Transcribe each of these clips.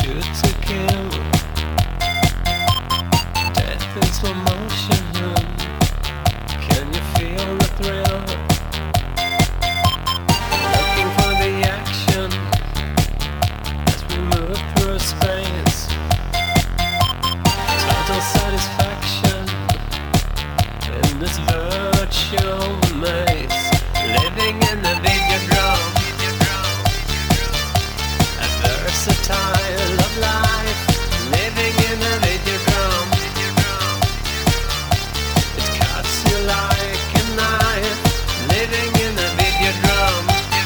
shoot to kill, death in slow motion. Can you feel the thrill? Looking for the action as we move through space. Total satisfaction in this virtual maze. Living in the video drum, a versatile of life. Living in the video drum, it cuts you like a knife. Living in the video drum.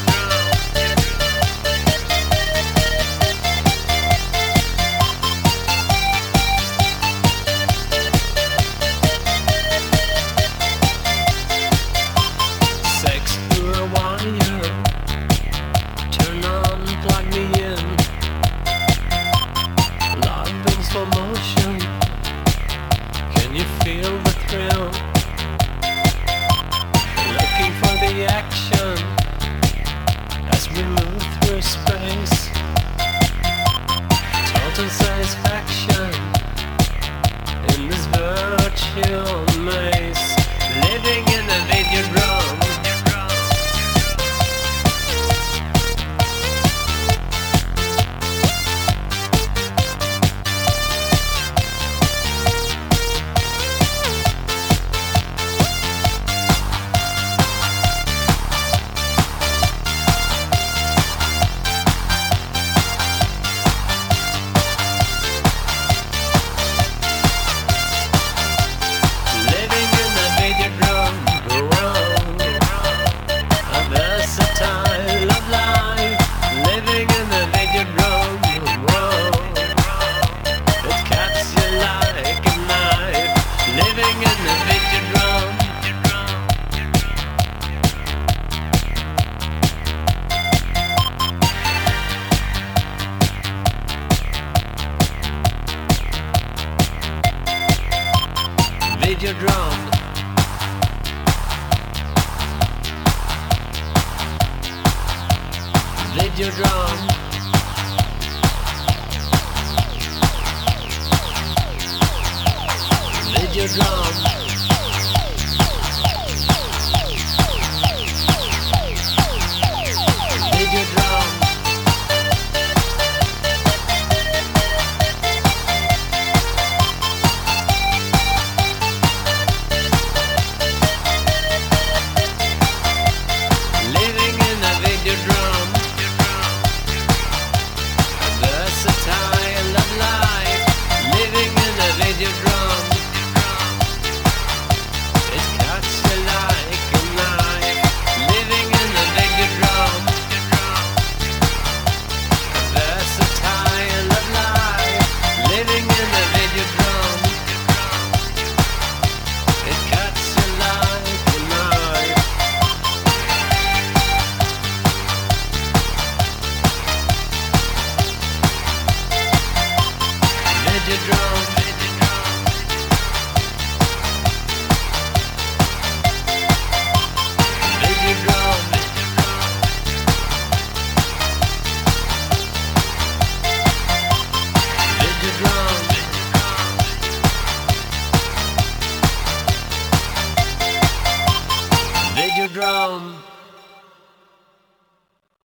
Sex through a wire, turn on, plug me in. Love in slow motion, can you feel the thrill? Looking for the action as we move through space. Total satisfaction in this virtual maze. Living in the video drum. Living in the video drum. A versatile of life. Living in the video drum. It cuts you like a knife. Living in the video drum. Video drum. Video drum. Video drum.